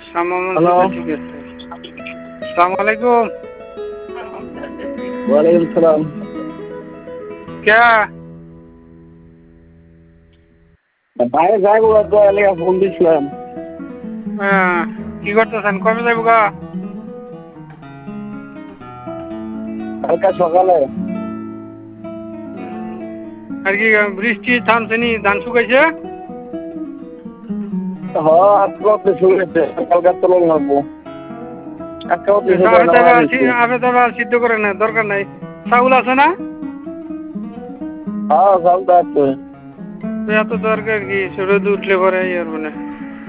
Hello, সালাম আলাইকুম। ওয়ালাইকুম সালাম। ক্যা বাইরে যাইবো তো এলাকা ফোন দিছিলাম। কি করতেছেন? কবে যাইব গা? কালকে সকালে। আর কি বৃষ্টি থামছেনি? ধান শুকাইছে? হ্যাঁ, আজকে অব্দি শুরু হয়েছে। কালকে তোলন লাগবো। আজকে অব্দি শুরু আপনি নামাই দিচ্ছি। তবে সিদ্ধ করে না, দরকার নাই। চাউল আছে না? হ্যাঁ, চালটা আছে। তো এত দরকার কি? রোদ উঠলে পরে আর মানে